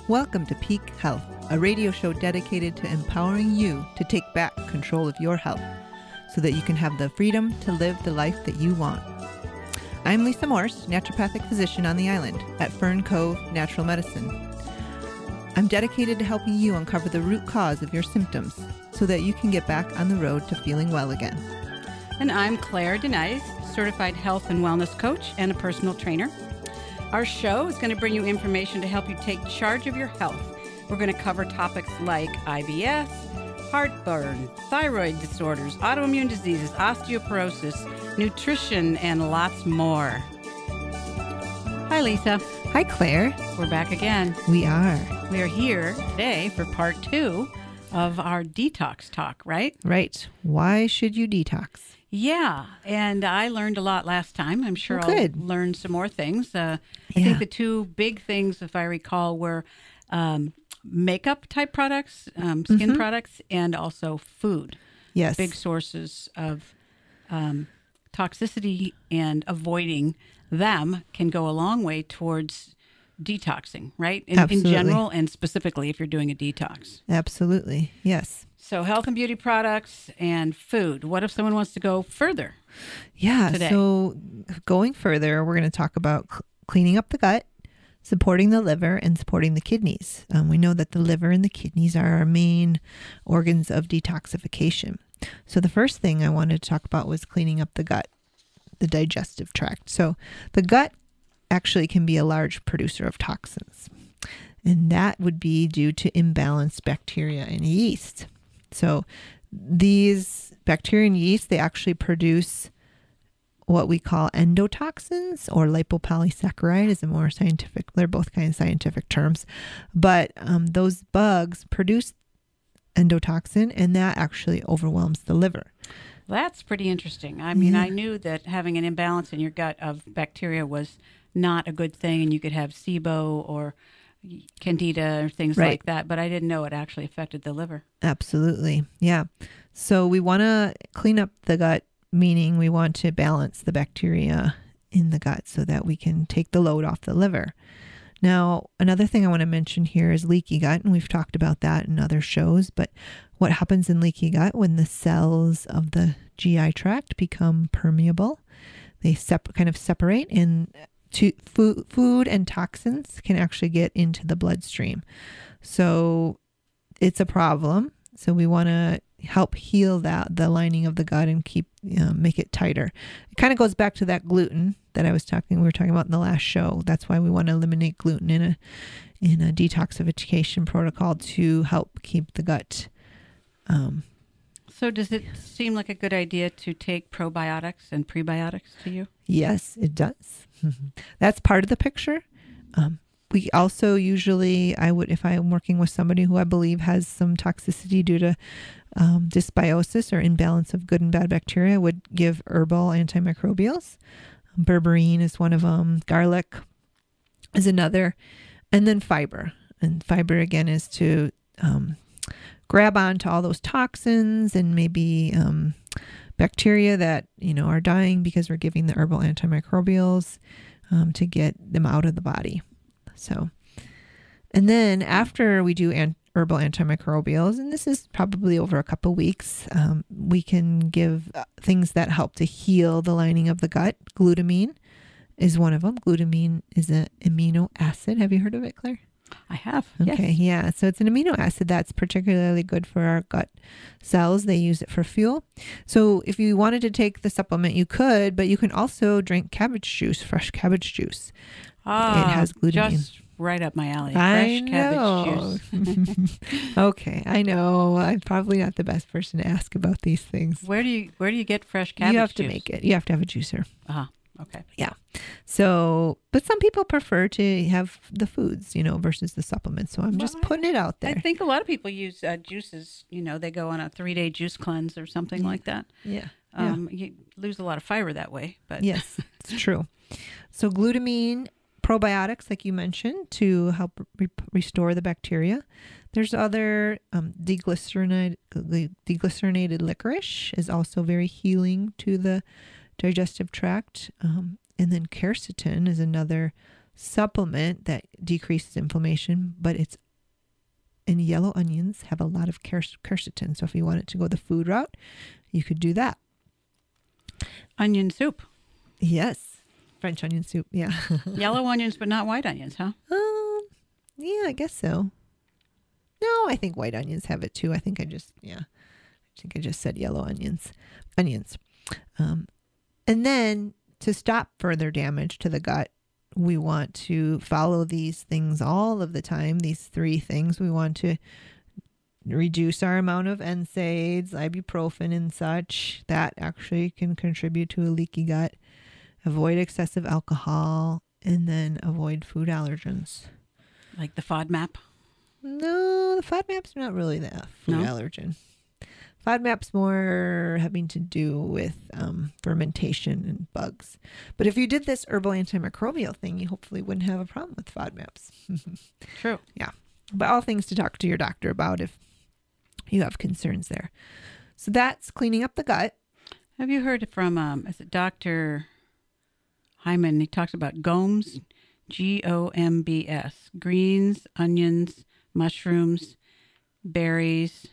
Welcome to Peak Health, a radio show dedicated to empowering you to take back control of your health so that you can have the freedom to live the life that you want. I'm Lisa Morse, naturopathic physician on the island at Fern Cove Natural Medicine. I'm dedicated to helping you uncover the root cause of your symptoms so that you can get back on the road to feeling well again. And I'm Claire Denise, certified health and wellness coach and a personal trainer. Our show is going to bring you information to help you take charge of your health. We're going to cover topics like IBS, heartburn, thyroid disorders, autoimmune diseases, osteoporosis, nutrition, and lots more. Hi, Lisa. Hi, Claire. We're back again. We are. We are here today for part 2 of our detox talk, right? Right. Why should you detox? Yeah, and I learned a lot last time. I'm sure Good. I'll learn some more things. I think the two big things, if I recall, were makeup type products, skin products, and also food. Yes. Big sources of toxicity, and avoiding them can go a long way towards detoxing, right? In general, and specifically if you're doing a detox. Absolutely. Yes. So health and beauty products and food. What if someone wants to go further? Yeah. Today? So going further, we're going to talk about cleaning up the gut, supporting the liver, and supporting the kidneys. We know that the liver and the kidneys are our main organs of detoxification. So the first thing I wanted to talk about was cleaning up the gut, the digestive tract. So the gut actually can be a large producer of toxins, and that would be due to imbalanced bacteria and yeast. So these bacteria and yeast, they actually produce what we call endotoxins, or lipopolysaccharide is a more scientific, they're both kind of scientific terms, but those bugs produce endotoxin, and that actually overwhelms the liver. That's pretty interesting. I mean, I knew that having an imbalance in your gut of bacteria was not a good thing, and you could have SIBO or candida or things like that, but I didn't know it actually affected the liver. Absolutely. Yeah. So we want to clean up the gut, meaning we want to balance the bacteria in the gut so that we can take the load off the liver. Now, another thing I want to mention here is leaky gut, and we've talked about that in other shows, but what happens in leaky gut when the cells of the GI tract become permeable, they kind of separate, and food and toxins can actually get into the bloodstream. So it's a problem. So we want to help heal the lining of the gut and make it tighter. It kind of goes back to that gluten that we were talking about in the last show. That's why we want to eliminate gluten in a detoxification protocol to help keep the gut. So does it seem like a good idea to take probiotics and prebiotics to you? Yes, it does. That's part of the picture. We also usually, if I'm working with somebody who I believe has some toxicity due to dysbiosis or imbalance of good and bad bacteria, I would give herbal antimicrobials. Berberine is one of them. Garlic is another. And then fiber. And fiber, again, is to grab onto all those toxins and maybe bacteria that, are dying because we're giving the herbal antimicrobials to get them out of the body. So, and then after we do herbal antimicrobials, and this is probably over a couple weeks, we can give things that help to heal the lining of the gut. Glutamine is one of them. Glutamine is an amino acid. Have you heard of it, Claire? I have. Okay, yes. Yeah. So it's an amino acid that's particularly good for our gut cells. They use it for fuel. So if you wanted to take the supplement, you could, but you can also drink cabbage juice, fresh cabbage juice. It has glutamine. Just right up my alley. I Fresh know. cabbage juice. Okay, I know. I'm probably not the best person to ask about these things. Where do you get fresh cabbage juice? You have to make it. You have to have a juicer. Okay. Yeah. So, but some people prefer to have the foods, versus the supplements. So I'm just putting it out there. I think a lot of people use juices. They go on a 3-day juice cleanse or something like that. Yeah. You lose a lot of fiber that way. But yes, it's true. So glutamine, probiotics, like you mentioned, to help restore the bacteria. There's other deglycerinated licorice is also very healing to the digestive tract. And then quercetin is another supplement that decreases inflammation, but and yellow onions have a lot of quercetin. So if you wanted to go the food route, you could do that. Onion soup. Yes. French onion soup. Yeah. Yellow onions, but not white onions, huh? Yeah, I guess so. No, I think white onions have it too. I think I just said yellow onions. And then to stop further damage to the gut, we want to follow these things all of the time. These 3 things. We want to reduce our amount of NSAIDs, ibuprofen and such. That actually can contribute to a leaky gut. Avoid excessive alcohol, and then avoid food allergens. Like the FODMAP? No, the FODMAP's not really the food allergen. FODMAP's more having to do with fermentation and bugs. But if you did this herbal antimicrobial thing, you hopefully wouldn't have a problem with FODMAPs. True. Yeah. But all things to talk to your doctor about if you have concerns there. So that's cleaning up the gut. Have you heard from, is it Dr. Hyman? He talks about GOMS, GOMBS, greens, onions, mushrooms, berries.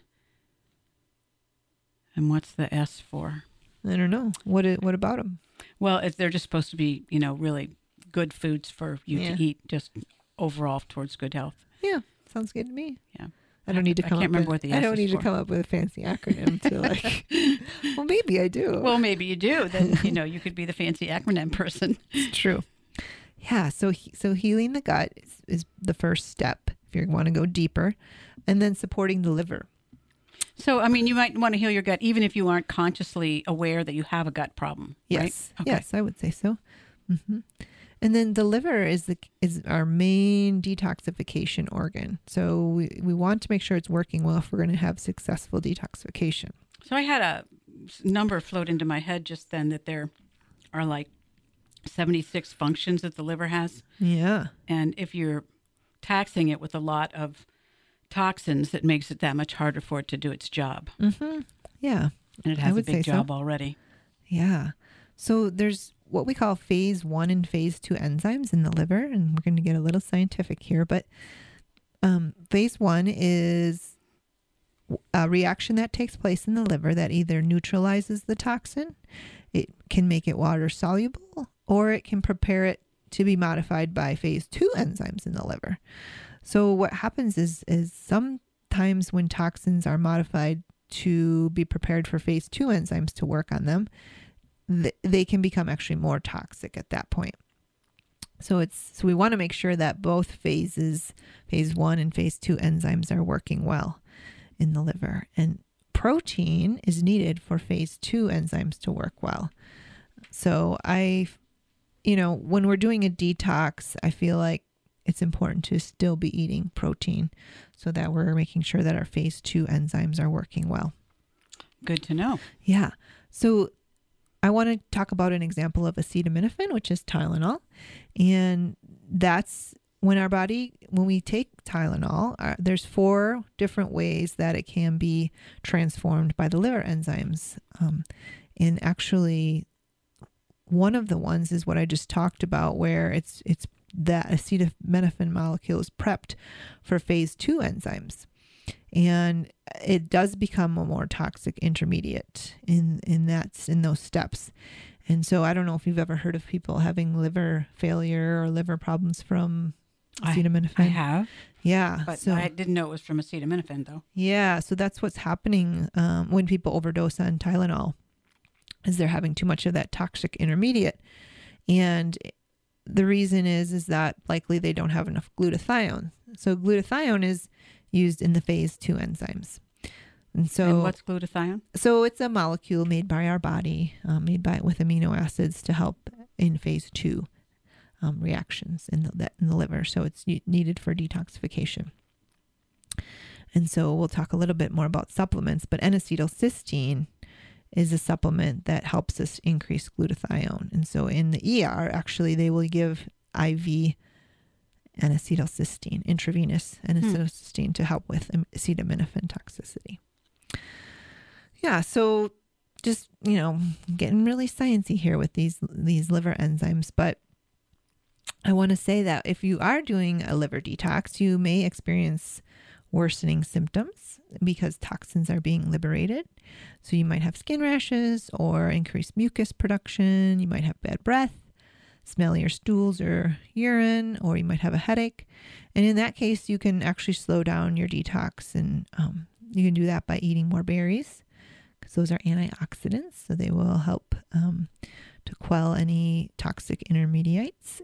And what's the S for? I don't know. What about them? Well, they're just supposed to be, really good foods for you to eat, just overall towards good health. Yeah, sounds good to me. Yeah. I don't need to come up with a fancy acronym to like, well, maybe I do. Well, maybe you do. Then, you could be the fancy acronym person. It's true. Yeah. So healing the gut is the first step if you want to go deeper, and then supporting the liver. So, you might want to heal your gut even if you aren't consciously aware that you have a gut problem. Yes. Right? Okay. Yes, I would say so. Mm-hmm. And then the liver is our main detoxification organ. So we want to make sure it's working well if we're going to have successful detoxification. So I had a number float into my head just then that there are like 76 functions that the liver has. Yeah. And if you're taxing it with a lot of toxins, that makes it that much harder for it to do its job. Mm-hmm. Yeah. And it has a big job already. Yeah. So there's what we call phase 1 and phase 2 enzymes in the liver, and we're going to get a little scientific here, but phase 1 is a reaction that takes place in the liver that either neutralizes the toxin, it can make it water soluble, or it can prepare it to be modified by phase 2 enzymes in the liver. So what happens is sometimes when toxins are modified to be prepared for phase 2 enzymes to work on them, they can become actually more toxic at that point. So we want to make sure that both phases, phase 1 and phase 2 enzymes are working well in the liver. And protein is needed for phase 2 enzymes to work well. So when we're doing a detox, I feel like it's important to still be eating protein so that we're making sure that our phase 2 enzymes are working well. Good to know. Yeah. So I want to talk about an example of acetaminophen, which is Tylenol. And that's when we take Tylenol, there's 4 different ways that it can be transformed by the liver enzymes. And actually, one of the ones is what I just talked about, where it's that acetaminophen molecule is prepped for phase 2 enzymes. And it does become a more toxic intermediate in those steps. And so I don't know if you've ever heard of people having liver failure or liver problems from acetaminophen. I have. Yeah. But I didn't know it was from acetaminophen, though. Yeah. So that's what's happening when people overdose on Tylenol, is they're having too much of that toxic intermediate. And the reason is that likely they don't have enough glutathione. So glutathione is used in the phase 2 enzymes. And what's glutathione? So it's a molecule made by our body, with amino acids to help in phase 2 reactions in the liver. So it's needed for detoxification. And so we'll talk a little bit more about supplements, but N-acetylcysteine is a supplement that helps us increase glutathione. And so in the ER, actually, they will give IV N-acetylcysteine, intravenous N-acetylcysteine to help with acetaminophen toxicity. Yeah, so just, getting really sciencey here with these liver enzymes, but I want to say that if you are doing a liver detox, you may experience worsening symptoms because toxins are being liberated. So you might have skin rashes or increased mucus production. You might have bad breath, smell your stools or urine, or you might have a headache. And in that case, you can actually slow down your detox. And you can do that by eating more berries because those are antioxidants. So they will help to quell any toxic intermediates.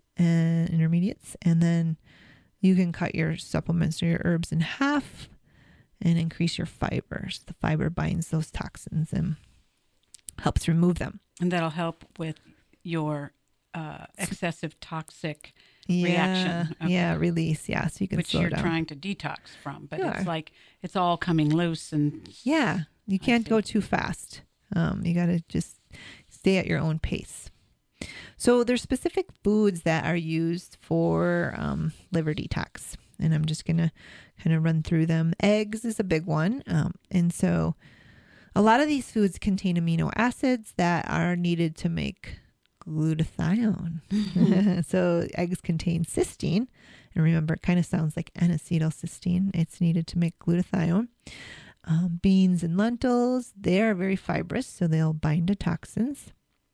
And then you can cut your supplements or your herbs in half and increase your fibers. The fiber binds those toxins and helps remove them. And that'll help with your excessive toxic reaction. Okay. Yeah, release. Yeah, so you can slow down. Which you're trying to detox from. But it's like it's all coming loose. And yeah, you can't go too fast. You got to just stay at your own pace. So there's specific foods that are used for liver detox. And I'm just going to kind of run through them. Eggs is a big one. And so a lot of these foods contain amino acids that are needed to make glutathione. So eggs contain cysteine. And remember, it kind of sounds like N-acetylcysteine. It's needed to make glutathione. Beans and lentils, they are very fibrous, so they'll bind to toxins.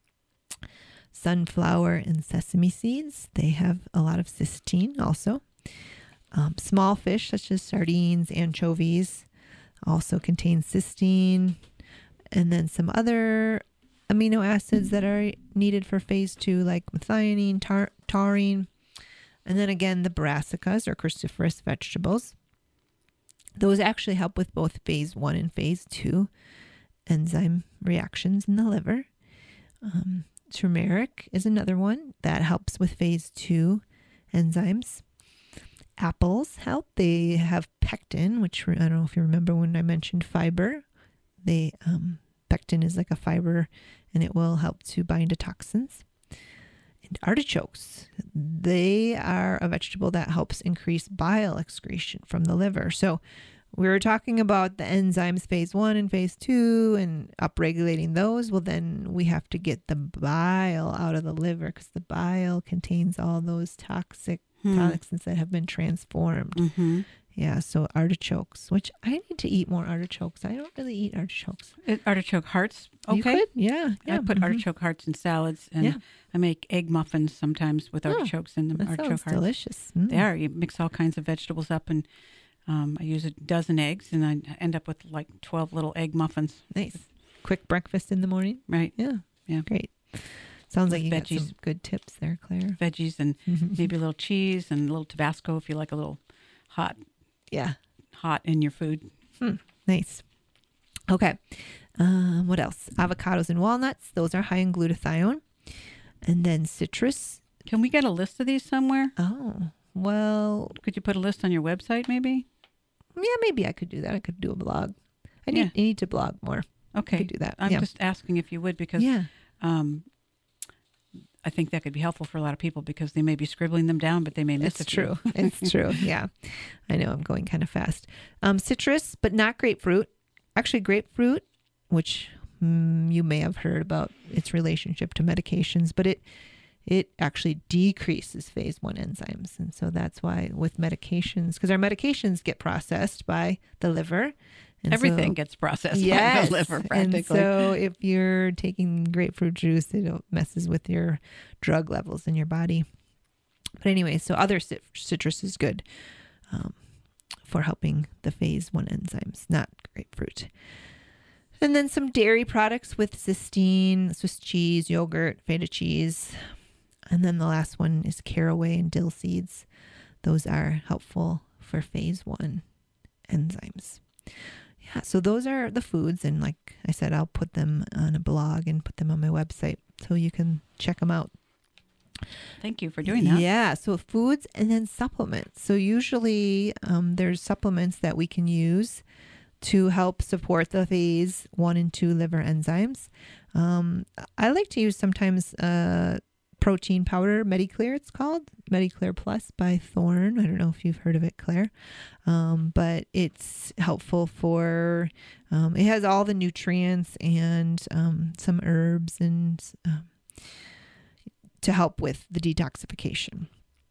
Sunflower and sesame seeds, they have a lot of cysteine also. Small fish such as sardines, anchovies also contain cysteine. And then some other amino acids that are needed for phase 2, like methionine, taurine. And then again, the brassicas or cruciferous vegetables. Those actually help with both phase 1 and phase 2 enzyme reactions in the liver. Turmeric is another one that helps with phase 2 enzymes. Apples help. They have pectin, which I don't know if you remember when I mentioned fiber. Pectin is like a fiber, and it will help to bind to toxins. And artichokes, they are a vegetable that helps increase bile excretion from the liver. So we were talking about the enzymes phase 1 and phase 2 and upregulating those. Well, then we have to get the bile out of the liver because the bile contains all those toxins that have been transformed. Mm-hmm. Yeah, so artichokes, which I need to eat more artichokes. I don't really eat artichokes. Artichoke hearts, okay. You could? Yeah. I put artichoke hearts in salads, and I make egg muffins sometimes with artichokes in them. That artichoke sounds hearts. Delicious. They are. You mix all kinds of vegetables up, and I use a dozen eggs, and I end up with like 12 little egg muffins. Nice. Quick breakfast in the morning. Right. Yeah. Great. Sounds like you got veggies. some good tips there, Claire. Veggies and maybe a little cheese and a little Tabasco if you like a little hot in your food. Nice. Okay. What else? Avocados and walnuts. Those are high in glutathione. And then citrus. Can we get a list of these somewhere? Oh, well. Could you put a list on your website maybe? Yeah, maybe I could do that. I could do a blog. I need to blog more. Okay. I could do that. I'm just asking if you would because I think that could be helpful for a lot of people because they may be scribbling them down, but they may miss It's true. It's true. Yeah. I know I'm going kind of fast. Citrus, but not grapefruit. Actually, grapefruit, which you may have heard about its relationship to medications, but it actually decreases phase 1 enzymes. And so that's why with medications, because our medications get processed by the liver. And everything gets processed by the liver practically. And so if you're taking grapefruit juice, it messes with your drug levels in your body. But anyway, so other citrus is good for helping the phase 1 enzymes, not grapefruit. And then some dairy products with cysteine, Swiss cheese, yogurt, feta cheese. And then the last one is caraway and dill seeds. Those are helpful for phase 1 enzymes. Yeah, so those are the foods. And like I said, I'll put them on a blog and put them on my website so you can check them out. Thank you for doing that. Yeah, so foods and then supplements. So usually there's supplements that we can use to help support the phase 1 and 2 liver enzymes. I like to use sometimes protein powder, Mediclear it's called, Mediclear Plus by Thorne. I don't know if you've heard of it, Claire, but it's helpful for, it has all the nutrients and some herbs and to help with the detoxification.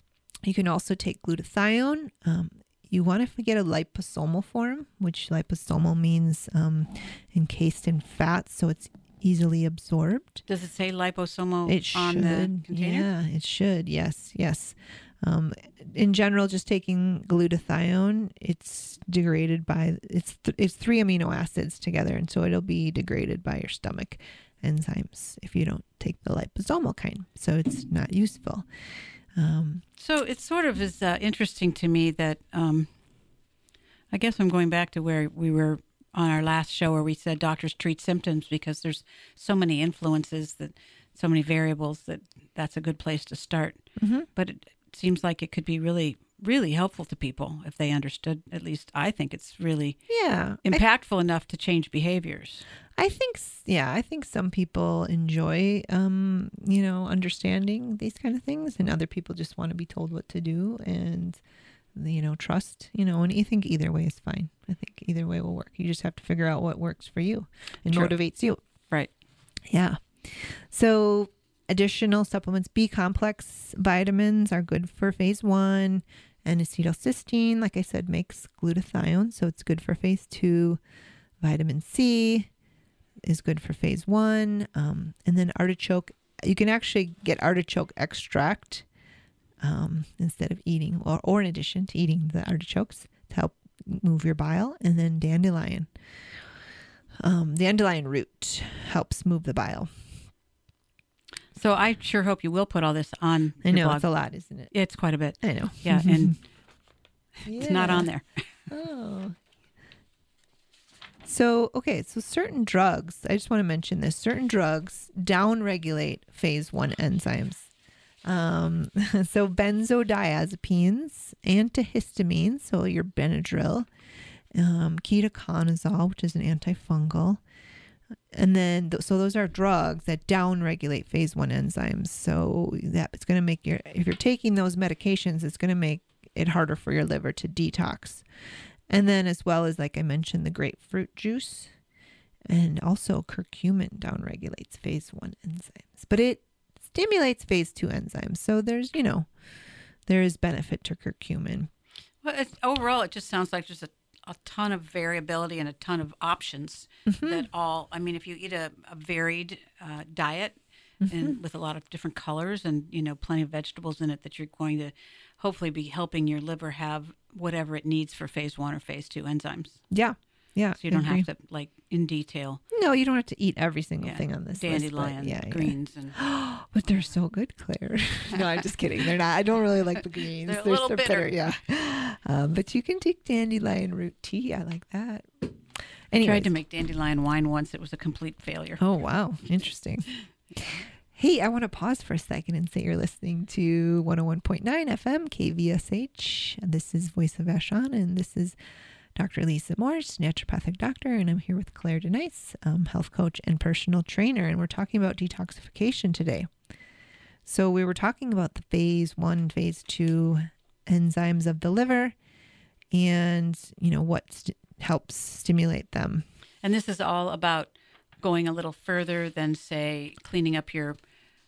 You can also take glutathione. You want to get a liposomal form, which liposomal means encased in fat, so it's easily absorbed. Does it say liposomal It on should. the container? Yeah, it should. Yes, yes. In general, just taking glutathione, it's degraded by it's 3 amino acids together, and so it'll be degraded by your stomach enzymes if you don't take the liposomal kind. So it's not useful. So it sort of is interesting to me that I guess I'm going back to where we were on our last show where we said doctors treat symptoms because there's so many influences, that so many variables, that that's a good place to start. Mm-hmm. But it seems like it could be really, really helpful to people if they understood. At least I think it's really impactful enough to change behaviors. I think some people enjoy, understanding these kind of things, and other people just want to be told what to do and, trust, and I think either way is fine. I think either way will work. You just have to figure out what works for you and True. motivates you. Right. Yeah. So additional supplements, B complex vitamins are good for phase 1, and acetylcysteine, like I said, makes glutathione, so it's good for phase 2. Vitamin C is good for phase 1. And then artichoke, you can actually get artichoke extract instead of eating, or in addition to eating the artichokes to help move your bile. And then dandelion. Dandelion root helps move the bile. So I sure hope you will put all this on I your know, blog. it's a lot, isn't it? It's quite a bit. I know. Yeah, and Yeah. it's not on there. Oh. So certain drugs, I just want to mention this, certain drugs downregulate phase 1 enzymes. So benzodiazepines, antihistamines, so your Benadryl, ketoconazole, which is an antifungal. And then, so those are drugs that downregulate phase 1 enzymes. So that it's going to make if you're taking those medications, it's going to make it harder for your liver to detox. And then, as well as, like I mentioned, the grapefruit juice, and also curcumin downregulates phase 1 enzymes, but it stimulates phase 2 enzymes. So there's, there is benefit to curcumin. Well, overall, it just sounds like just a ton of variability and a ton of options that all, I mean, if you eat a varied diet and with a lot of different colors and, plenty of vegetables in it, that you're going to hopefully be helping your liver have whatever it needs for phase 1 or phase 2 enzymes. Yeah. Yeah. So you don't have to, like, in detail. No, you don't have to eat every single thing on this dandelion, list. greens. And but they're so good, Claire. No, I'm just kidding. They're not. I don't really like the greens. They're a little bitter. Yeah. But you can take dandelion root tea. I like that. I tried to make dandelion wine once. It was a complete failure. Oh, wow. Interesting. Hey, I want to pause for a second and say you're listening to 101.9 FM KVSH. This is Voice of Vashon, and this is Dr. Lisa Morse, naturopathic doctor, and I'm here with Claire Denice, health coach and personal trainer, and we're talking about detoxification today. So we were talking about the phase 1, phase 2 enzymes of the liver, and what helps stimulate them. And this is all about going a little further than, say, cleaning up your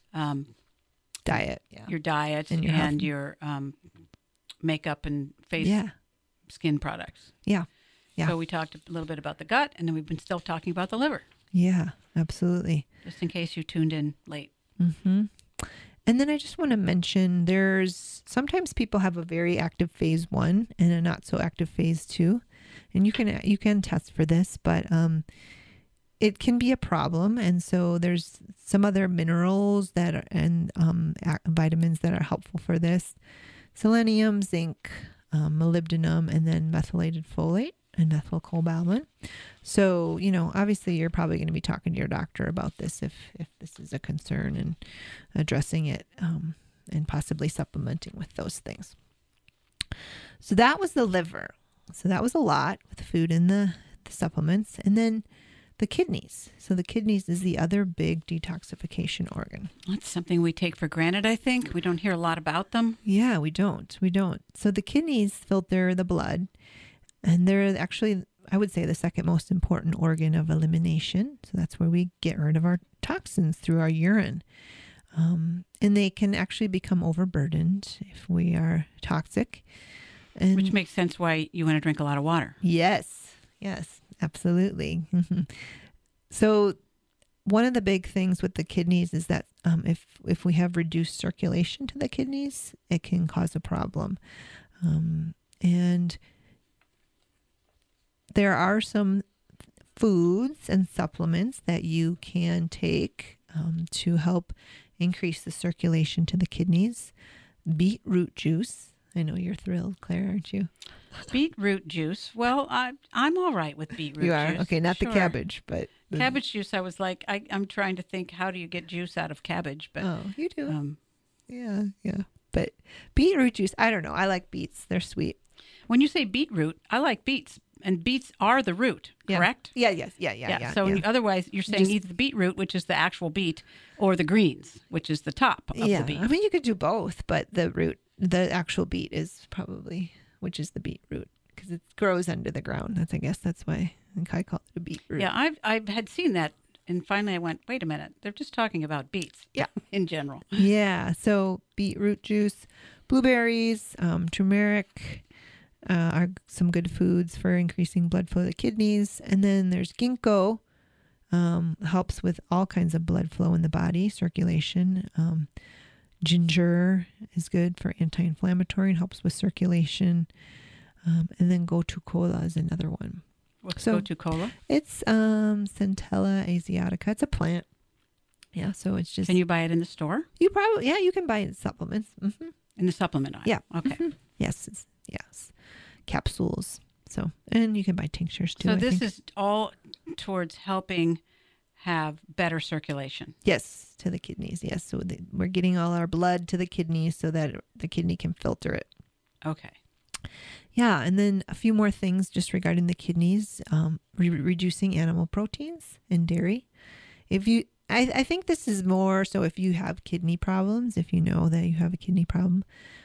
diet, your diet and your makeup and face. Skin products. Yeah. So we talked a little bit about the gut, and then we've been still talking about the liver. Yeah, absolutely. Just in case you tuned in late. Mm-hmm. And then I just want to mention sometimes people have a very active phase 1 and a not so active phase 2. And you can test for this, but it can be a problem. And so there's some other minerals and vitamins that are helpful for this. Selenium, zinc, molybdenum, and then methylated folate and methylcobalamin. So, obviously you're probably going to be talking to your doctor about this if this is a concern, and addressing it and possibly supplementing with those things. So that was the liver. So that was a lot with the food and the supplements. And then the kidneys. So the kidneys is the other big detoxification organ. That's something we take for granted, I think. We don't hear a lot about them. Yeah, we don't. So the kidneys filter the blood, and they're actually, I would say, the second most important organ of elimination. So that's where we get rid of our toxins, through our urine. And they can actually become overburdened if we are toxic. And Which makes sense why you want to drink a lot of water. yes, absolutely. So one of the big things with the kidneys is that if we have reduced circulation to the kidneys, it can cause a problem. And there are some foods and supplements that you can take to help increase the circulation to the kidneys. Beetroot juice. I know you're thrilled, Claire, aren't you? Beetroot juice. Well, I'm all right with beetroot You are? juice. Okay, not Sure. the cabbage, but... Cabbage juice, I was like, I'm trying to think, how do you get juice out of cabbage? But Oh, you do. Yeah. But beetroot juice, I don't know. I like beets. They're sweet. when you say beetroot, I like beets. And beets are the root, correct? Yeah. Yeah. So otherwise, you're saying either the beetroot, which is the actual beet, or the greens, which is the top of the beet. I mean, you could do both, but the actual beet is probably, which is the beetroot, because it grows under the ground. I guess that's why I think I call it a beetroot. Yeah, I had seen that, and finally I went, wait a minute, they're just talking about beets. Yeah. In general. Yeah. So beetroot juice, blueberries, turmeric. Are some good foods for increasing blood flow to the kidneys. And then there's ginkgo, helps with all kinds of blood flow in the body, circulation. Ginger is good for anti-inflammatory and helps with circulation. And then gotu kola is another one. What's gotu kola? It's Centella asiatica. It's a plant. Yeah, so it's just... Can you buy it in the store? You can buy it in supplements. Mm-hmm. In the supplement aisle? Yeah. Okay. Mm-hmm. Yes. Capsules. So, and you can buy tinctures too. So this is all towards helping have better circulation. Yes, to the kidneys. Yes. So we're getting all our blood to the kidneys so that the kidney can filter it. Okay. Yeah. And then a few more things just regarding the kidneys, reducing animal proteins and dairy. I think this is more so if you have kidney problems, if you know that you have a kidney problem,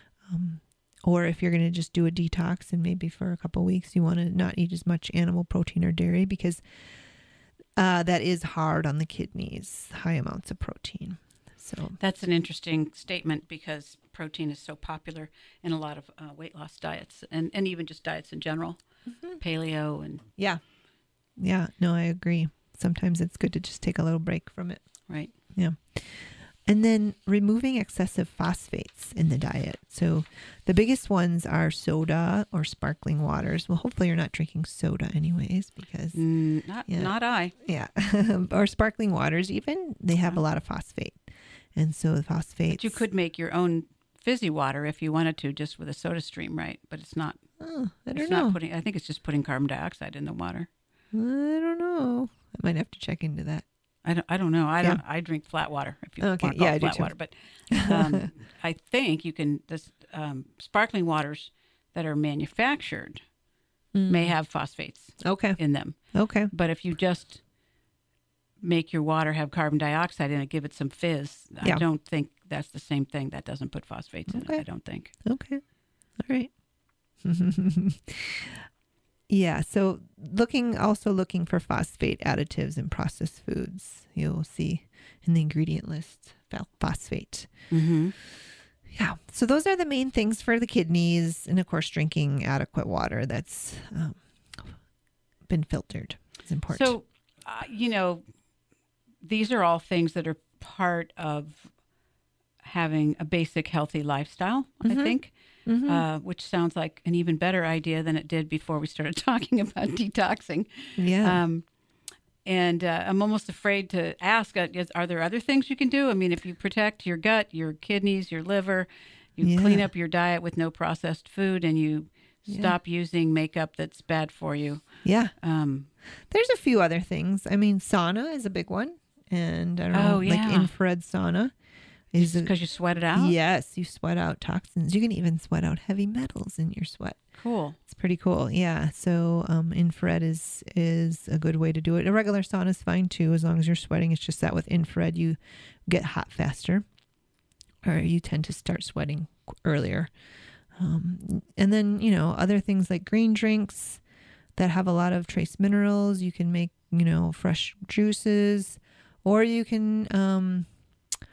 or if you're going to just do a detox and maybe for a couple of weeks you want to not eat as much animal protein or dairy, because that is hard on the kidneys, high amounts of protein. So that's an interesting statement, because protein is so popular in a lot of weight loss diets and even just diets in general, paleo and... Yeah. No, I agree. Sometimes it's good to just take a little break from it. Right. Yeah. And then removing excessive phosphates in the diet. So the biggest ones are soda or sparkling waters. Well, hopefully you're not drinking soda anyways, because... Not I. Yeah. Or sparkling waters even, they have a lot of phosphate. And so the phosphates... But you could make your own fizzy water if you wanted to, just with a soda stream, right? But it's not... Oh, I don't know. I think it's just putting carbon dioxide in the water. I don't know. I might have to check into that. I don't know. I drink flat water, if you want to call it flat water. But I think you can. Sparkling waters that are manufactured may have phosphates in them. Okay. But if you just make your water have carbon dioxide in it, give it some fizz, I don't think that's the same thing. That doesn't put phosphates in it, I don't think. Okay. All right. Yeah, so looking for phosphate additives in processed foods. You'll see in the ingredient list phosphate. Mm-hmm. Yeah, so those are the main things for the kidneys. And of course, drinking adequate water that's been filtered is important. So, these are all things that are part of having a basic healthy lifestyle, I think. Which sounds like an even better idea than it did before we started talking about detoxing. Yeah. And I'm almost afraid to ask, are there other things you can do? I mean, if you protect your gut, your kidneys, your liver, you clean up your diet with no processed food, and you stop using makeup that's bad for you. Yeah. There's a few other things. I mean, sauna is a big one. And I don't know, like infrared sauna. Is it because you sweat it out? Yes, you sweat out toxins. You can even sweat out heavy metals in your sweat. Cool. It's pretty cool. Yeah. So infrared is a good way to do it. A regular sauna is fine too, as long as you're sweating. It's just that with infrared, you get hot faster, or you tend to start sweating earlier. And then, other things like green drinks that have a lot of trace minerals. You can make, fresh juices, or you can...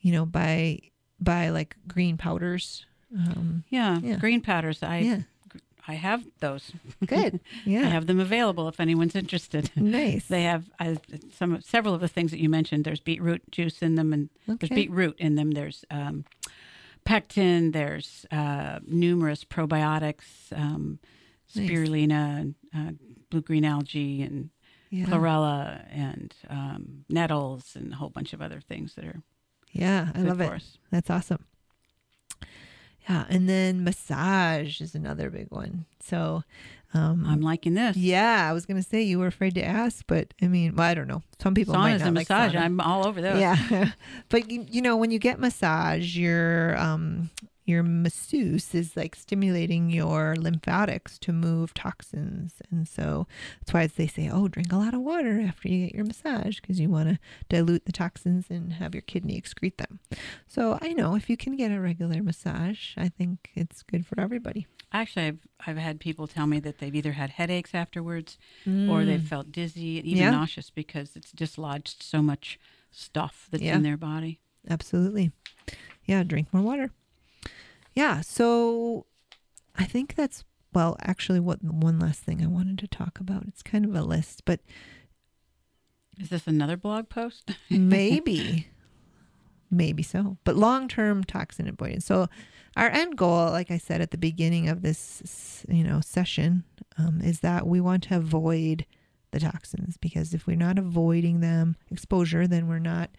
buy like green powders. Yeah. Yeah. Green powders. Yeah. I have those. Good. Yeah. I have them available if anyone's interested. Nice. They have several of the things that you mentioned. There's beetroot juice in them, and there's beetroot in them. There's pectin. There's numerous probiotics, spirulina, blue-green algae, and chlorella, and nettles, and a whole bunch of other things that are I love it. Us. That's awesome. Yeah, and then massage is another big one. So I'm liking this. Yeah, I was going to say you were afraid to ask, but I mean, well, I don't know. Some people Saunas might not and like massage. sauna. I'm all over those. Yeah, but when you get massage, your masseuse is like stimulating your lymphatics to move toxins, and so that's why they say, oh, drink a lot of water after you get your massage, because you want to dilute the toxins and have your kidney excrete them. So I know if you can get a regular massage, I think it's good for everybody. Actually, I've had people tell me that they've either had headaches afterwards or they've felt dizzy and even nauseous because it's dislodged so much stuff that's in their body. Absolutely. Yeah, drink more water. Yeah, so I think that's, actually one last thing I wanted to talk about. It's kind of a list, but is this another blog post? Maybe so. But long-term toxin avoidance. So our end goal, like I said at the beginning of this, session, is that we want to avoid the toxins, because if we're not avoiding them exposure, then we're not,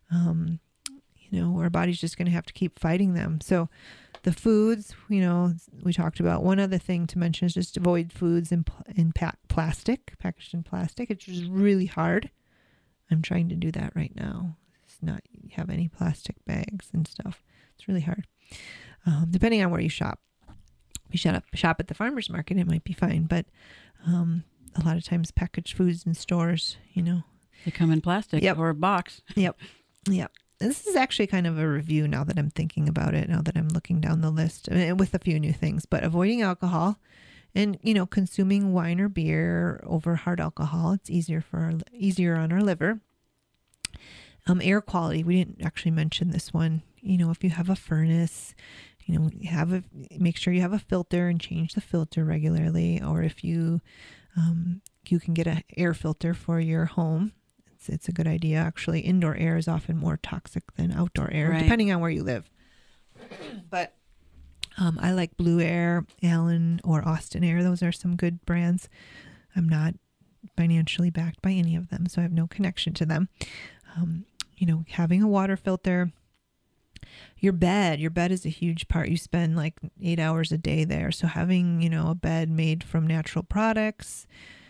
our body's just going to have to keep fighting them. So the foods, we talked about. One other thing to mention is just avoid foods in plastic, packaged in plastic. It's just really hard. I'm trying to do that right now. It's not have any plastic bags and stuff. It's really hard. Depending on where you shop. If you shop at the farmer's market, it might be fine. But a lot of times packaged foods in stores, they come in plastic or a box. Yep. This is actually kind of a review now that I'm thinking about it, now that I'm looking down the list, with a few new things, but avoiding alcohol and, consuming wine or beer over hard alcohol. It's easier on our liver. Air quality. We didn't actually mention this one. If you have a furnace, make sure you have a filter and change the filter regularly. Or if you can get an air filter for your home. It's a good idea. Actually, indoor air is often more toxic than outdoor air, depending on where you live. But I like Blue Air, Allen, or Austin Air. Those are some good brands. I'm not financially backed by any of them, so I have no connection to them. Having a water filter. Your bed is a huge part. You spend like 8 hours a day there. So having, a bed made from natural products,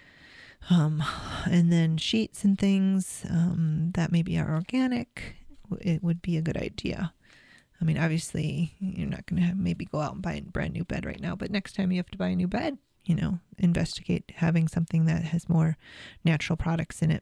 and then sheets and things that maybe are organic, it would be a good idea. I mean, obviously, you're not going to maybe go out and buy a brand new bed right now, but next time you have to buy a new bed, investigate having something that has more natural products in it.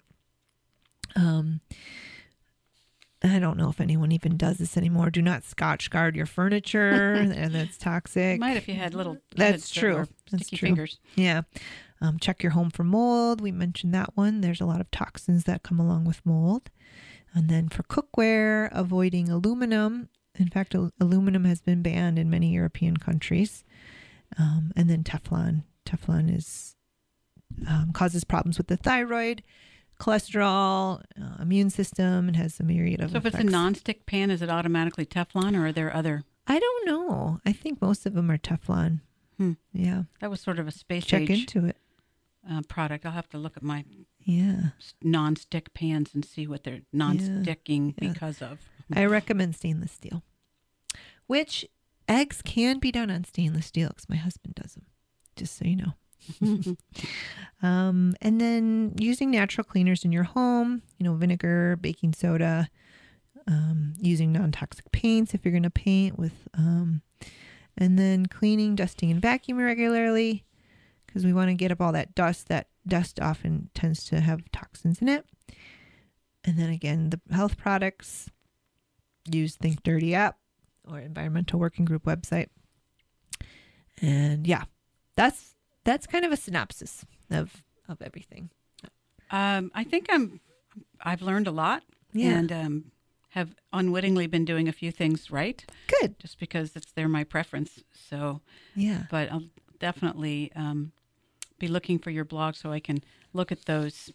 I don't know if anyone even does this anymore. Do not Scotch guard your furniture, and that's toxic. You might if you had little. That's true. Sticky fingers. Yeah. Check your home for mold. We mentioned that one. There's a lot of toxins that come along with mold. And then for cookware, avoiding aluminum. In fact, aluminum has been banned in many European countries. And then Teflon. Teflon causes problems with the thyroid, cholesterol, immune system, and has a myriad of effects. So if it's a nonstick pan, is it automatically Teflon, or are there other? I don't know. I think most of them are Teflon. Yeah. That was sort of a space Check age into it. Product. I'll have to look at my non-stick pans and see what they're non-sticking because of. I recommend stainless steel, which eggs can be done on stainless steel because my husband does them, just so you know. And then using natural cleaners in your home, vinegar, baking soda, using non-toxic paints if you're going to paint with, and then cleaning, dusting, and vacuuming regularly, because we want to get up all that dust. That dust often tends to have toxins in it. And then again, the health products, use Think Dirty app or Environmental Working Group website. And that's kind of a synopsis of everything. I think I've learned a lot, and have unwittingly been doing a few things right, Good. just because they're my preference. So, Yeah. but I'll definitely be looking for your blog so I can look at those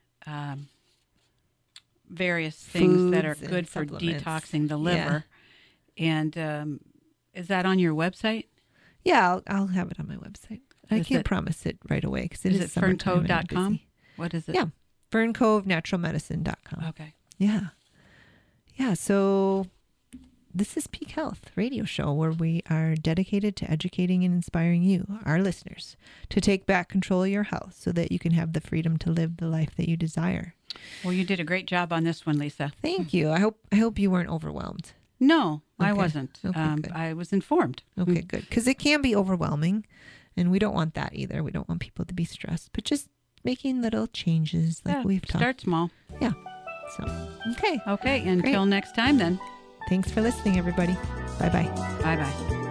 various things that are Foods and good for supplements. detoxing the liver. And is that on your website? Yeah, I'll have it on my website. I Is can't it- promise it right away because Is it it is summertime and I'm ferncove.com? busy. What is it? Yeah. FernCoveNaturalMedicine.com. Okay. Yeah. Yeah. So this is Peak Health Radio Show, where we are dedicated to educating and inspiring you, our listeners, to take back control of your health so that you can have the freedom to live the life that you desire. Well, you did a great job on this one, Lisa. Thank you. I hope you weren't overwhelmed. No, I Okay. wasn't. Okay, good. I was informed. Okay, good. Because it can be overwhelming, and we don't want that either. We don't want people to be stressed, but just making little changes like Yeah, we've talked. start small. Yeah. So, okay. Okay, until next time then. Thanks for listening, everybody. Bye-bye. Bye-bye.